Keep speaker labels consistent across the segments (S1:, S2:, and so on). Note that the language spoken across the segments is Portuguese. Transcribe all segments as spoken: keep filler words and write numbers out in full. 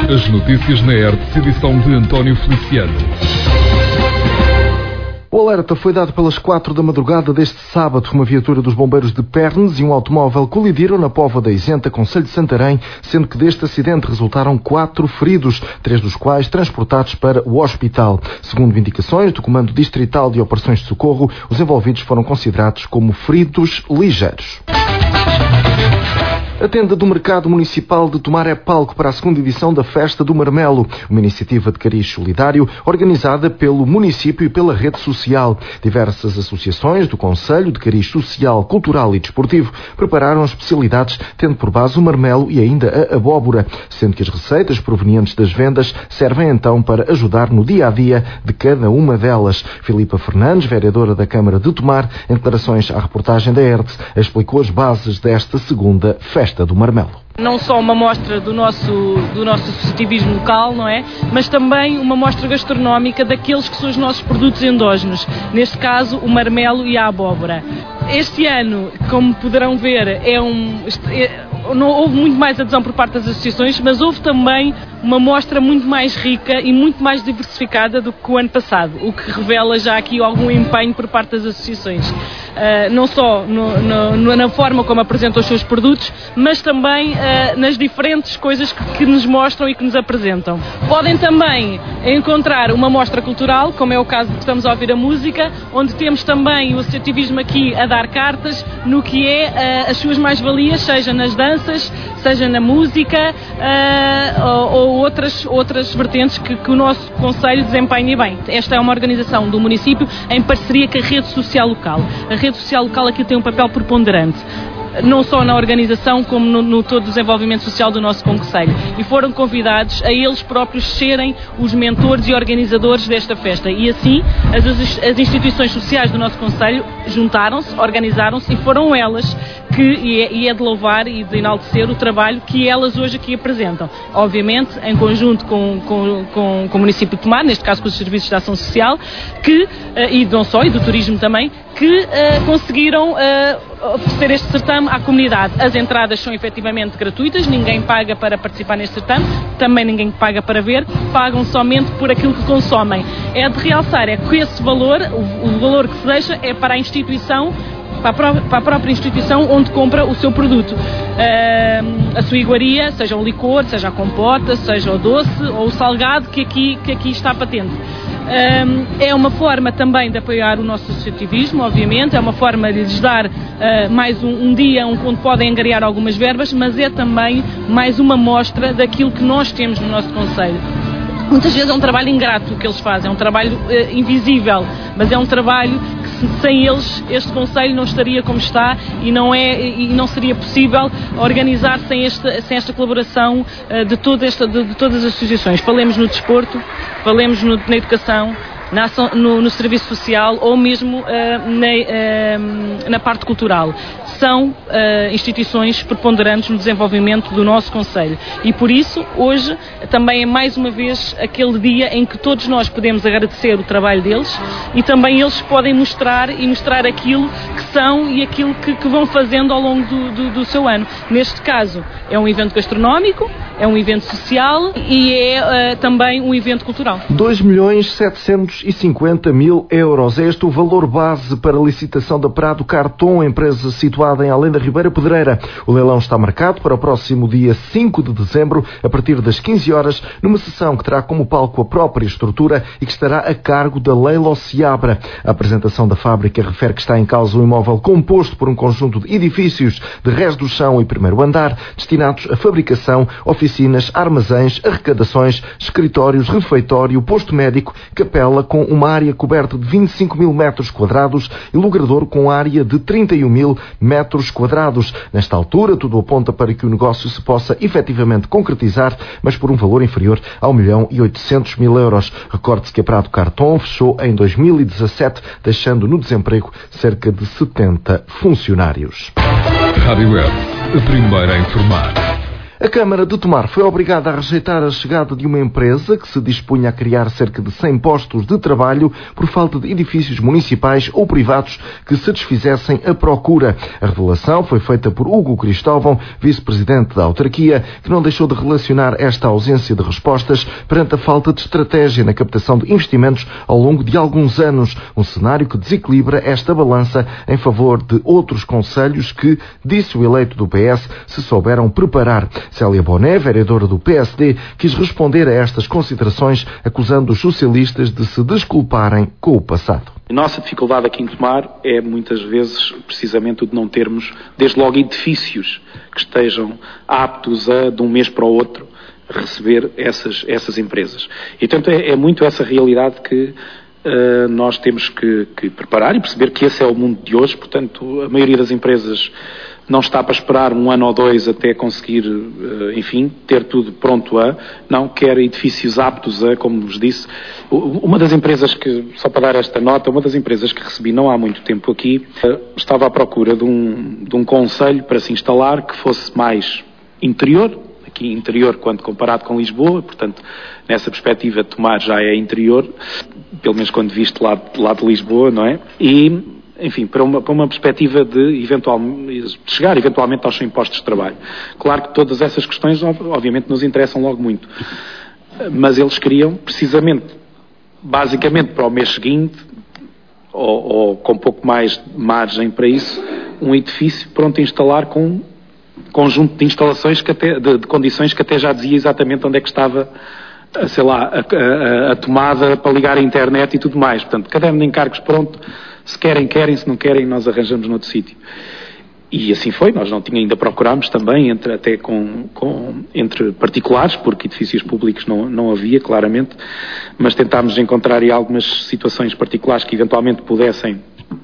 S1: As notícias na R T C, edição de António Feliciano.
S2: O alerta foi dado pelas quatro da madrugada deste sábado. Uma viatura dos bombeiros de Pernes e um automóvel colidiram na Póvoa da Isenta, concelho de Santarém, sendo que deste acidente resultaram quatro feridos, três dos quais transportados para o hospital. Segundo indicações do Comando Distrital de Operações de Socorro, os envolvidos foram considerados como feridos ligeiros. A tenda do Mercado Municipal de Tomar é palco para a segunda edição da Festa do Marmelo, uma iniciativa de cariz solidário organizada pelo município e pela rede social. Diversas associações do Conselho de Cariz Social, Cultural e Desportivo prepararam especialidades tendo por base o marmelo e ainda a abóbora, sendo que as receitas provenientes das vendas servem então para ajudar no dia-a-dia de cada uma delas. Filipa Fernandes, vereadora da Câmara de Tomar, em declarações à reportagem da R T C, explicou as bases desta segunda Festa do Marmelo.
S3: Não só uma mostra do nosso, do nosso associativismo local, não é? Mas também uma mostra gastronómica daqueles que são os nossos produtos endógenos. Neste caso, o marmelo e a abóbora. Este ano, como poderão ver, é um... É, não houve muito mais adesão por parte das associações, mas houve também uma mostra muito mais rica e muito mais diversificada do que o ano passado, o que revela já aqui algum empenho por parte das associações. Uh, não só no, no, na forma como apresentam os seus produtos, mas também uh, nas diferentes coisas que, que nos mostram e que nos apresentam. Podem também encontrar uma mostra cultural, como é o caso de que estamos a ouvir a música, onde temos também o associativismo aqui a dar cartas no que é uh, as suas mais-valias, seja nas danças, seja na música uh, ou, ou outras, outras vertentes que, que o nosso Conselho desempenha bem. Esta é uma organização do município em parceria com a rede social local. A rede social local aqui tem um papel preponderante, não só na organização como no, no todo o desenvolvimento social do nosso concelho, e foram convidados a eles próprios serem os mentores e organizadores desta festa, e assim as, as instituições sociais do nosso concelho juntaram-se, organizaram-se e foram elas que, e é, e é de louvar e de enaltecer o trabalho que elas hoje aqui apresentam, obviamente em conjunto com, com, com, com o município de Tomar, neste caso com os serviços de ação social, que, e não só, e do turismo também, que uh, conseguiram uh, oferecer este certame à comunidade. As entradas são efetivamente gratuitas, ninguém paga para participar neste certame, também ninguém paga para ver, pagam somente por aquilo que consomem. É de realçar, é que esse valor, o, o valor que se deixa é para a instituição, para a, pró- para a própria instituição onde compra o seu produto. Uh, a sua iguaria, seja o licor, seja a compota, seja o doce ou o salgado que aqui, que aqui está patente. Um, é uma forma também de apoiar o nosso associativismo, obviamente, é uma forma de lhes dar uh, mais um, um dia onde podem angariar algumas verbas, mas é também mais uma mostra daquilo que nós temos no nosso concelho. Muitas vezes é um trabalho ingrato o que eles fazem, é um trabalho uh, invisível, mas é um trabalho que sem eles este concelho não estaria como está e não, é, e não seria possível organizar sem esta, sem esta colaboração uh, de, toda esta, de, de todas as associações. Falemos no desporto, falemos no, na educação, na ação, no, no serviço social ou mesmo uh, na, uh, na parte cultural. São uh, instituições preponderantes no desenvolvimento do nosso concelho e por isso hoje também é mais uma vez aquele dia em que todos nós podemos agradecer o trabalho deles e também eles podem mostrar e mostrar aquilo que são e aquilo que, que vão fazendo ao longo do, do, do seu ano. Neste caso é um evento gastronómico, é um evento social e é uh, também um evento cultural.
S2: dois milhões setecentos e cinquenta mil euros. É este o valor base para a licitação da Prado Carton, empresa situada em Além da Ribeira Pedreira. O leilão está marcado para o próximo dia cinco de dezembro, a partir das quinze horas, numa sessão que terá como palco a própria estrutura e que estará a cargo da Leilo Seabra. A apresentação da fábrica refere que está em causa um imóvel composto por um conjunto de edifícios de resto do chão e primeiro andar, destinados à fabricação, oficinas, armazéns, arrecadações, escritórios, refeitório, posto médico, capela com uma área coberta de vinte e cinco mil metros quadrados e logrador com área de trinta e um mil metros quadrados. Nesta altura, tudo aponta para que o negócio se possa efetivamente concretizar, mas por um valor inferior a um milhão e oitocentos mil euros. Recorde-se que a Prado Carton fechou em dois mil e dezassete, deixando no desemprego cerca de setenta funcionários.
S1: Rádio Web, a primeira a informar.
S2: A Câmara de Tomar foi obrigada a rejeitar a chegada de uma empresa que se dispunha a criar cerca de cem postos de trabalho por falta de edifícios municipais ou privados que satisfizessem a procura. A revelação foi feita por Hugo Cristóvão, vice-presidente da autarquia, que não deixou de relacionar esta ausência de respostas perante a falta de estratégia na captação de investimentos ao longo de alguns anos, um cenário que desequilibra esta balança em favor de outros concelhos que, disse o eleito do P S, se souberam preparar. Célia Boné, vereadora do P S D, quis responder a estas considerações, acusando os socialistas de se desculparem com o passado.
S4: A nossa dificuldade aqui em Tomar é, muitas vezes, precisamente o de não termos, desde logo, edifícios que estejam aptos a, de um mês para o outro, receber essas, essas empresas. E, portanto, é, é muito essa realidade que uh, nós temos que, que preparar e perceber que esse é o mundo de hoje. Portanto, a maioria das empresas não está para esperar um ano ou dois até conseguir, enfim, ter tudo pronto a, não, quer edifícios aptos a, como vos disse. Uma das empresas que, só para dar esta nota, uma das empresas que recebi não há muito tempo aqui, estava à procura de um, de um concelho para se instalar que fosse mais interior, aqui interior quando comparado com Lisboa, portanto, nessa perspectiva Tomar já é interior, pelo menos quando visto lá, lá de Lisboa, não é? E enfim, para uma, para uma perspectiva de, eventual, de chegar eventualmente aos cem postos de trabalho. Claro que todas essas questões, obviamente, nos interessam logo muito. Mas eles queriam, precisamente, basicamente para o mês seguinte, ou, ou com um pouco mais de margem para isso, um edifício pronto a instalar com um conjunto de instalações, que até, de, de condições que até já dizia exatamente onde é que estava, sei lá, a, a, a tomada para ligar a internet e tudo mais. Portanto, caderno de encargos pronto. Se querem, querem, se não querem, nós arranjamos noutro sítio. E assim foi, nós não tinha, ainda procurámos também, entre, até com, com, entre particulares, porque edifícios públicos não, não havia, claramente, mas tentámos encontrar aí algumas situações particulares que eventualmente pudessem,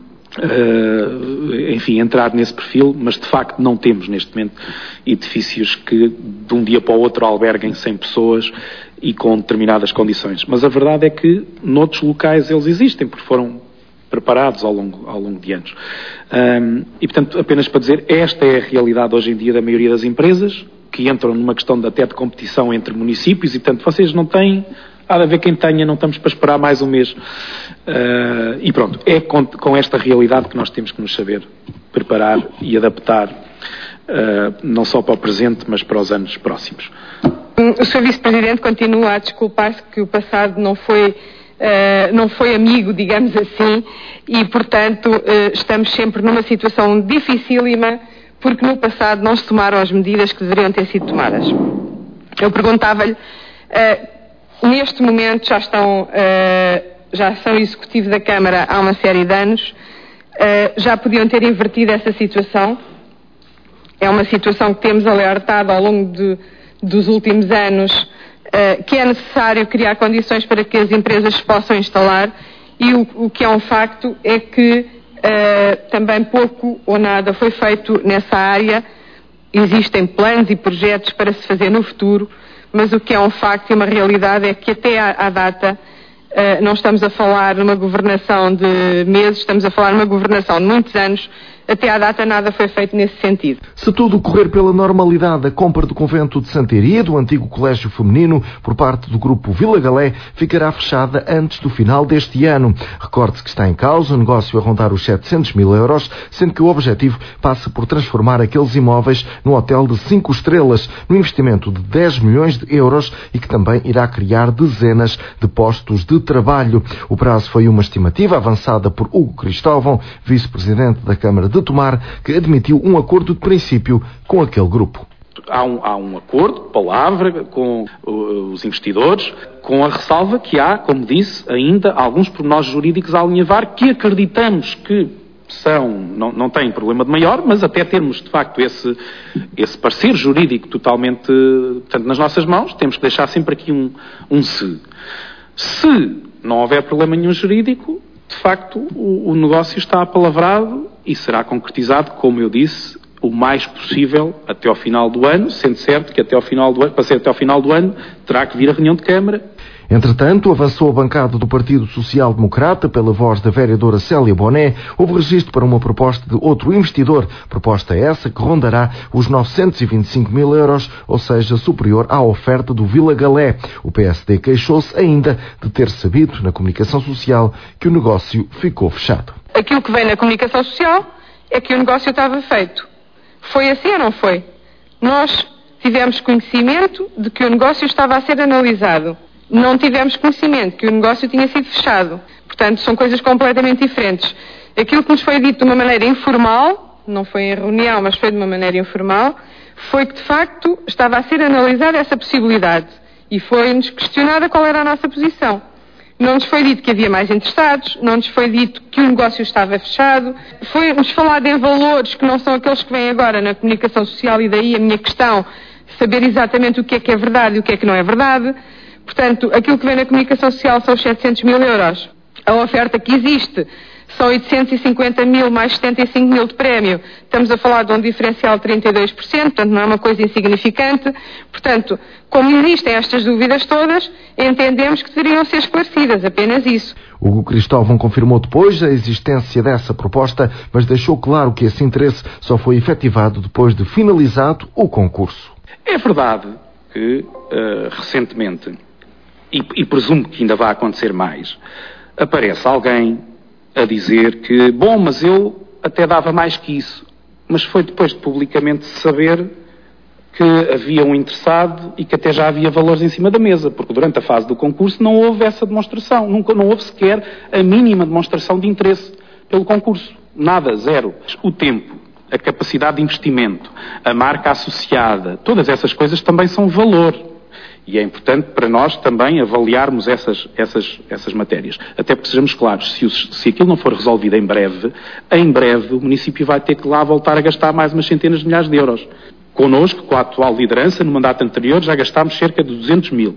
S4: uh, enfim, entrar nesse perfil, mas de facto não temos neste momento edifícios que de um dia para o outro alberguem cem pessoas e com determinadas condições. Mas a verdade é que noutros locais eles existem, porque foram preparados ao longo, ao longo de anos. Um, e, portanto, apenas para dizer, esta é a realidade hoje em dia da maioria das empresas, que entram numa questão de, até de competição entre municípios, e, portanto, vocês não têm, há de haver quem tenha, não estamos para esperar mais um mês. Uh, e pronto, é com, com esta realidade que nós temos que nos saber preparar e adaptar, uh, não só para o presente, mas para os anos próximos.
S5: O senhor Vice-Presidente continua a desculpar-se que o passado não foi Uh, não foi amigo, digamos assim, e, portanto, uh, estamos sempre numa situação dificílima, porque no passado não se tomaram as medidas que deveriam ter sido tomadas. Eu perguntava-lhe, uh, neste momento já estão, uh, já são executivo da Câmara há uma série de anos, uh, já podiam ter invertido essa situação. É uma situação que temos alertado ao longo de, dos últimos anos, Uh, que é necessário criar condições para que as empresas se possam instalar, e o, o que é um facto é que uh, também pouco ou nada foi feito nessa área. Existem planos e projetos para se fazer no futuro, mas o que é um facto e uma realidade é que até à, à data uh, não estamos a falar numa governação de meses, estamos a falar numa governação de muitos anos. Até à data nada foi feito nesse sentido.
S2: Se tudo correr pela normalidade, a compra do convento de Santa Iria, do antigo colégio feminino, por parte do grupo Vila Galé, ficará fechada antes do final deste ano. Recorde-se que está em causa o negócio a rondar os setecentos mil euros, sendo que o objetivo passa por transformar aqueles imóveis num hotel de cinco estrelas, num investimento de dez milhões de euros e que também irá criar dezenas de postos de trabalho. O prazo foi uma estimativa avançada por Hugo Cristóvão, vice-presidente da Câmara de Tomar, que admitiu um acordo de princípio com aquele grupo.
S4: Há um, há um acordo, palavra, com uh, os investidores, com a ressalva que há, como disse, ainda alguns pormenores jurídicos a alinhavar que acreditamos que são, não, não têm problema de maior, mas até termos, de facto, esse, esse parecer jurídico totalmente, portanto, nas nossas mãos, temos que deixar sempre aqui um, um se. Se não houver problema nenhum jurídico, de facto, o, o negócio está apalavrado e será concretizado, como eu disse, o mais possível até ao final do ano, sendo certo que até ao final do ano, para ser até ao final do ano, terá que vir a reunião de Câmara.
S2: Entretanto, avançou a bancada do Partido Social Democrata, pela voz da vereadora Célia Boné, houve registro para uma proposta de outro investidor, proposta essa que rondará os novecentos e vinte e cinco mil euros, ou seja, superior à oferta do Vila Galé. O P S D queixou-se ainda de ter sabido na comunicação social que o negócio ficou fechado.
S5: Aquilo que vem na comunicação social é que o negócio estava feito. Foi assim ou não foi? Nós tivemos conhecimento de que o negócio estava a ser analisado. Não tivemos conhecimento que o negócio tinha sido fechado. Portanto, são coisas completamente diferentes. Aquilo que nos foi dito de uma maneira informal, não foi em reunião, mas foi de uma maneira informal, foi que, de facto, estava a ser analisada essa possibilidade. E foi-nos questionada qual era a nossa posição. Não nos foi dito que havia mais interessados, não nos foi dito que o negócio estava fechado, foi-nos falado em valores que não são aqueles que vêm agora na comunicação social, e daí a minha questão, saber exatamente o que é que é verdade e o que é que não é verdade. Portanto, aquilo que vem na comunicação social são os setecentos mil euros. A oferta que existe são oitocentos e cinquenta mil mais setenta e cinco mil de prémio. Estamos a falar de um diferencial de trinta e dois por cento, portanto não é uma coisa insignificante. Portanto, como existem estas dúvidas todas, entendemos que deveriam ser esclarecidas, apenas isso.
S2: Hugo Cristóvão confirmou depois a existência dessa proposta, mas deixou claro que esse interesse só foi efetivado depois de finalizado o concurso.
S4: É verdade que, uh, recentemente, e, e presumo que ainda vai acontecer mais, aparece alguém a dizer que, bom, mas eu até dava mais que isso. Mas foi depois de publicamente saber que havia um interessado e que até já havia valores em cima da mesa, porque durante a fase do concurso não houve essa demonstração, nunca, não houve sequer a mínima demonstração de interesse pelo concurso. Nada, zero. O tempo, a capacidade de investimento, a marca associada, todas essas coisas também são valor. E é importante para nós também avaliarmos essas, essas, essas matérias. Até porque sejamos claros, se, os, se aquilo não for resolvido em breve, em breve o município vai ter que lá voltar a gastar mais umas centenas de milhares de euros. Connosco, com a atual liderança, no mandato anterior, já gastámos cerca de duzentos mil.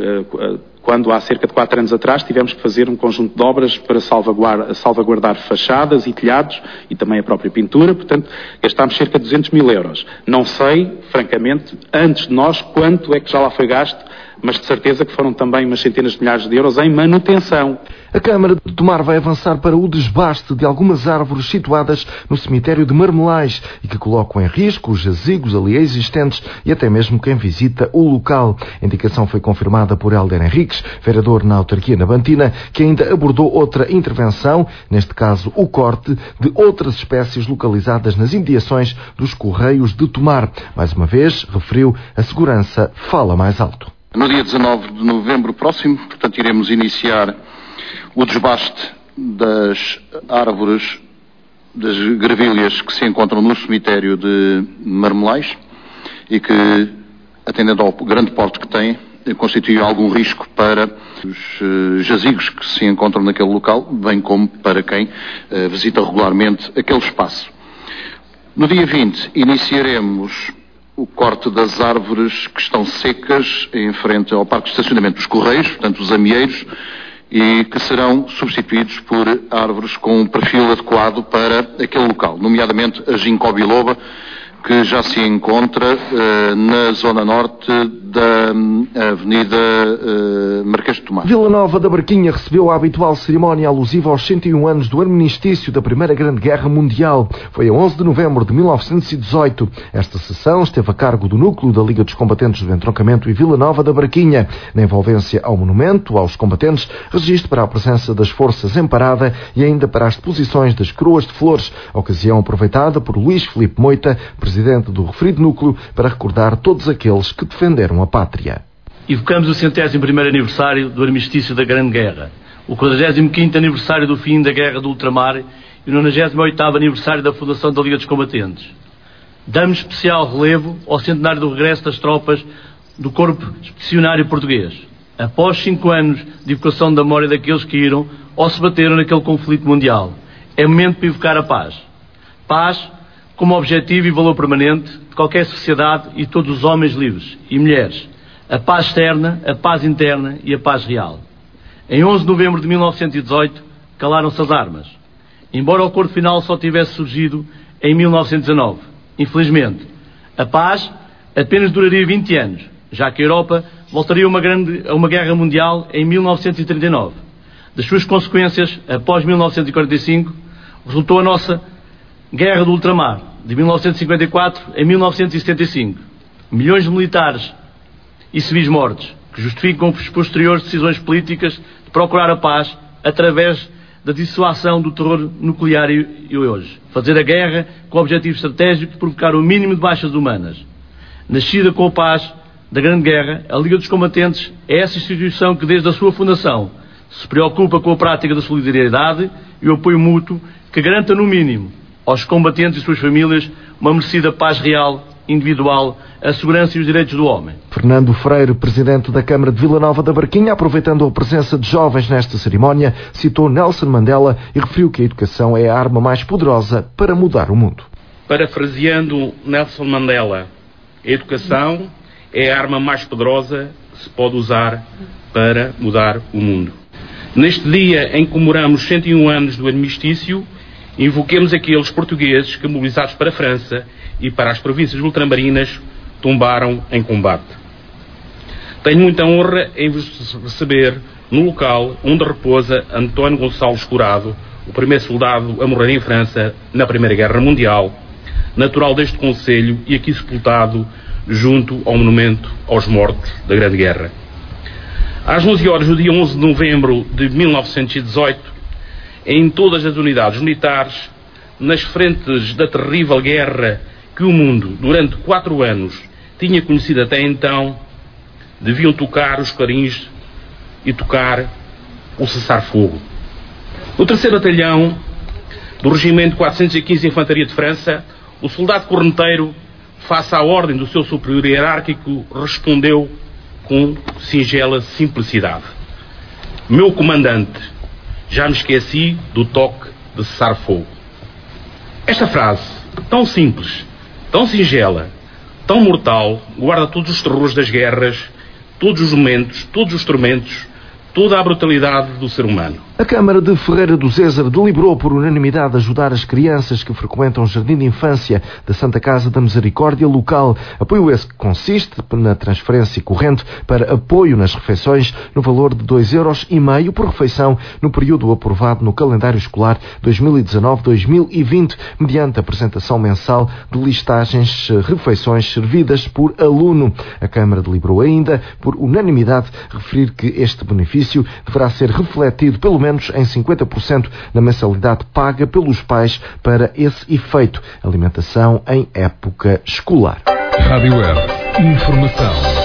S4: Quando há cerca de quatro anos atrás tivemos que fazer um conjunto de obras para salvaguardar, salvaguardar fachadas e telhados e também a própria pintura, portanto gastámos cerca de duzentos mil euros. Não sei, francamente, antes de nós, quanto é que já lá foi gasto, mas de certeza que foram também umas centenas de milhares de euros em manutenção.
S2: A Câmara de Tomar vai avançar para o desbaste de algumas árvores situadas no cemitério de Marmelais e que colocam em risco os jazigos ali existentes e até mesmo quem visita o local. A indicação foi confirmada por Hélder Henriques, vereador na autarquia nabantina, que ainda abordou outra intervenção, neste caso o corte de outras espécies localizadas nas imediações dos Correios de Tomar. Mais uma vez, referiu, a segurança fala mais alto.
S6: No dia dezanove de novembro próximo, portanto, iremos iniciar o desbaste das árvores, das grevilhas que se encontram no cemitério de Marmelais e que, atendendo ao grande porte que têm, constituem algum risco para os jazigos que se encontram naquele local, bem como para quem uh, visita regularmente aquele espaço. No dia vinte, iniciaremos o corte das árvores que estão secas em frente ao parque de estacionamento dos Correios, portanto os amieiros, e que serão substituídos por árvores com um perfil adequado para aquele local, nomeadamente a ginkgo biloba, que já se encontra uh, na zona norte da um, Avenida uh, Marquês de Tomar.
S2: Vila Nova da Barquinha recebeu a habitual cerimónia alusiva aos cento e um anos do armistício da Primeira Grande Guerra Mundial. Foi a onze de novembro de mil novecentos e dezoito. Esta sessão esteve a cargo do núcleo da Liga dos Combatentes do Entroncamento e Vila Nova da Barquinha. Na envolvência ao monumento, aos combatentes, registro para a presença das forças em parada e ainda para as deposições das coroas de flores, ocasião aproveitada por Luís Filipe Moita, presidente do referido núcleo, para recordar todos aqueles que defenderam a pátria.
S7: Evocamos o centésimo primeiro aniversário do armistício da Grande Guerra, o quadragésimo quinto aniversário do fim da Guerra do Ultramar e o nonagésimo oitavo aniversário da fundação da Liga dos Combatentes. Damos especial relevo ao centenário do regresso das tropas do Corpo Expedicionário Português, após cinco anos de evocação da memória daqueles que iram ou se bateram naquele conflito mundial. É momento para evocar a paz. Paz como objetivo e valor permanente de qualquer sociedade e todos os homens livres e mulheres. A paz externa, a paz interna e a paz real. Em onze de novembro de mil novecentos e dezoito, calaram-se as armas. Embora o acordo final só tivesse surgido em mil novecentos e dezanove. Infelizmente, a paz apenas duraria vinte anos, já que a Europa voltaria a uma, grande, a uma guerra mundial em mil novecentos e trinta e nove. Das suas consequências, após mil novecentos e quarenta e cinco, resultou a nossa Guerra do Ultramar, de mil novecentos e cinquenta e quatro a mil novecentos e setenta e cinco. Milhões de militares e civis mortos, que justificam as posteriores decisões políticas de procurar a paz através da dissuasão do terror nuclear e, e hoje. Fazer a guerra com o objetivo estratégico de provocar o mínimo de baixas humanas. Nascida com a paz da Grande Guerra, a Liga dos Combatentes é essa instituição que, desde a sua fundação, se preocupa com a prática da solidariedade e o apoio mútuo que garanta, no mínimo, aos combatentes e suas famílias uma merecida paz real, individual, a segurança e os direitos do homem.
S2: Fernando Freire, presidente da Câmara de Vila Nova da Barquinha, aproveitando a presença de jovens nesta cerimónia, citou Nelson Mandela e referiu que a educação é a arma mais poderosa para mudar o mundo.
S8: Parafraseando Nelson Mandela, a educação é a arma mais poderosa que se pode usar para mudar o mundo. Neste dia em que comemoramos cento e um anos do armistício, invoquemos aqueles portugueses que, mobilizados para a França e para as províncias ultramarinas, tombaram em combate. Tenho muita honra em vos receber no local onde repousa António Gonçalves Curado, o primeiro soldado a morrer em França na Primeira Guerra Mundial, natural deste concelho e aqui sepultado junto ao monumento aos mortos da Grande Guerra. Às onze horas do dia onze de novembro de mil novecentos e dezoito, em todas as unidades militares, nas frentes da terrível guerra que o mundo, durante quatro anos, tinha conhecido até então, deviam tocar os clarins e tocar o cessar-fogo. No terceiro batalhão do Regimento quatrocentos e quinze Infantaria de França, o soldado correnteiro, face à ordem do seu superior hierárquico, respondeu com singela simplicidade: meu comandante, já me esqueci do toque de cessar-fogo. Esta frase, tão simples, tão singela, tão mortal, guarda todos os terrores das guerras, todos os momentos, todos os tormentos, toda a brutalidade do ser humano.
S2: A Câmara de Ferreira do Zézer deliberou por unanimidade ajudar as crianças que frequentam o Jardim de Infância da Santa Casa da Misericórdia local. Apoio esse que consiste na transferência corrente para apoio nas refeições no valor de dois euros e meio por refeição no período aprovado no calendário escolar dois mil e dezanove dois mil e vinte, mediante a apresentação mensal de listagens refeições servidas por aluno. A Câmara deliberou ainda, por unanimidade, referir que este benefício deverá ser refletido pelo menos em cinquenta por cento na mensalidade paga pelos pais para esse efeito. Alimentação em época escolar.
S1: Rádio Web. Informação.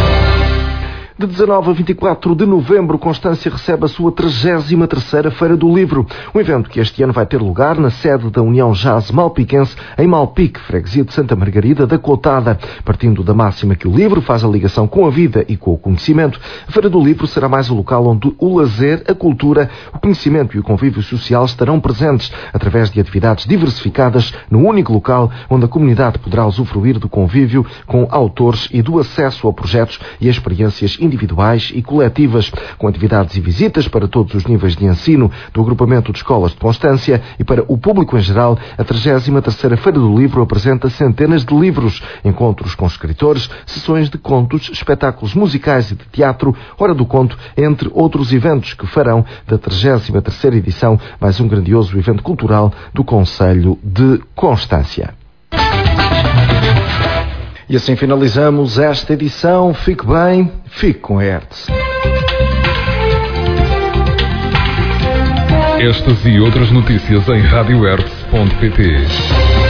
S2: De dezanove a vinte e quatro de novembro, Constância recebe a sua trigésima terceira Feira do Livro. Um evento que este ano vai ter lugar na sede da União Jazz Malpiquense, em Malpique, freguesia de Santa Margarida da Cotada. Partindo da máxima que o livro faz a ligação com a vida e com o conhecimento, a Feira do Livro será mais o local onde o lazer, a cultura, o conhecimento e o convívio social estarão presentes, através de atividades diversificadas no único local onde a comunidade poderá usufruir do convívio com autores e do acesso a projetos e experiências individuais e coletivas, com atividades e visitas para todos os níveis de ensino do agrupamento de escolas de Constância e para o público em geral. A trigésima terceira Feira do Livro apresenta centenas de livros, encontros com escritores, sessões de contos, espetáculos musicais e de teatro, hora do conto, entre outros eventos que farão da trigésima terceira edição mais um grandioso evento cultural do Concelho de Constância. E assim finalizamos esta edição. Fique bem, fique com a Hertz.
S1: Estas e outras notícias em rádio hertz ponto pt.